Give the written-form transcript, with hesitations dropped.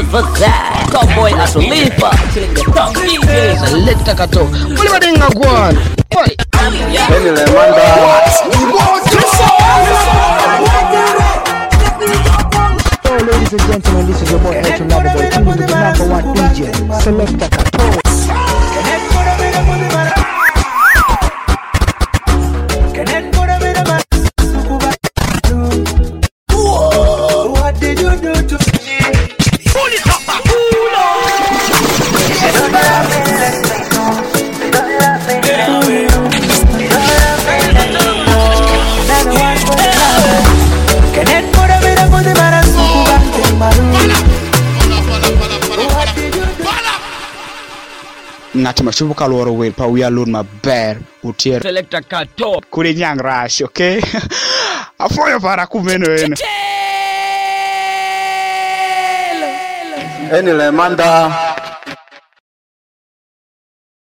for that. Cowboy as a leaper, killing the top DJs. Selector Kato. What about in Agwan? Boy. Hello, ladies and gentlemen, this is your boy Elton Loverboy, tuning with the #1 DJ, Selector Kato. What did you do to me? Pull it up, ngati mashubuka loro wel pa wiya lon ma ber utier Selector Kato. kuri nyang rash, okay? Afoyo para kumeno eno. Enile manda